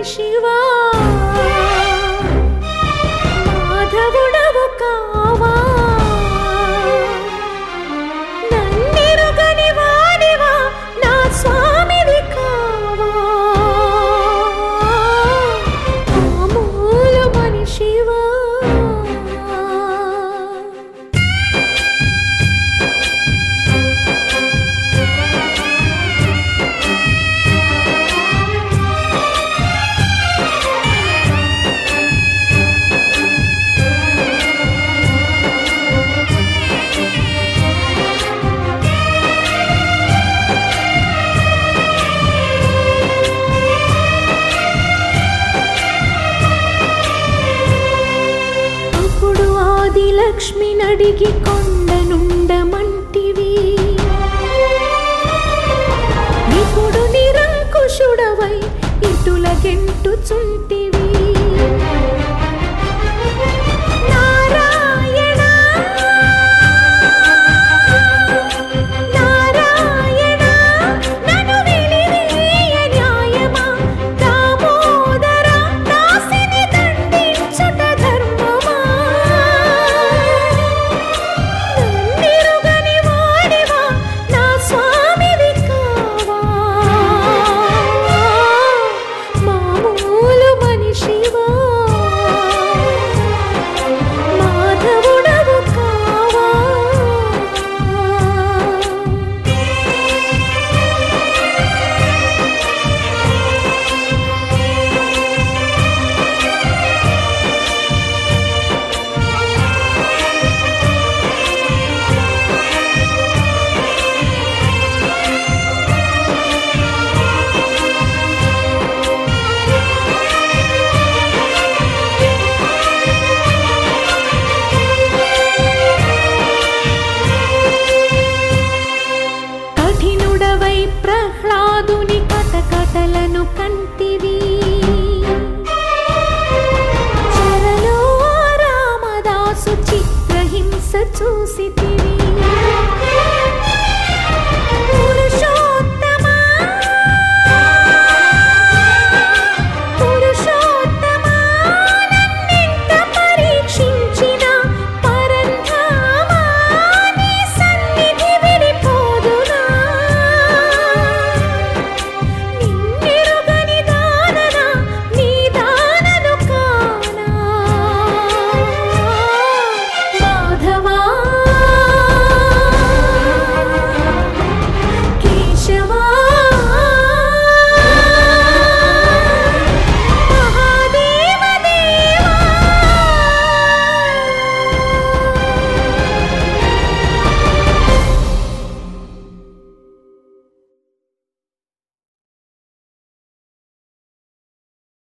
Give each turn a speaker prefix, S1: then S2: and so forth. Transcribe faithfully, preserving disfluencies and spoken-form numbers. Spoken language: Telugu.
S1: మనిషివా మాధవుడవు కావా నన్నెరుగని వాడివా నా స్వామివి కావా మామూలు మనిషివా లక్ష్మి నడిగి కొండనుండమంటివి ఇప్పుడు నిరంకుశుడవై ఇటుల గెంటుచుంటివి నారాయణ నారాయణ నన్ను వెలివేయ న్యాయమా దామోదర దాసిని దండించుట ధర్మమా నన్నెరుగని వాడివా నా స్వామివి కావా మామూలు మనిషివా మాధవుడవు కావా కఠినుడవై ప్రహ్లాదుని కటకటలను కంటివి చెరలో రామదాసు చిత్రహింస చూసితి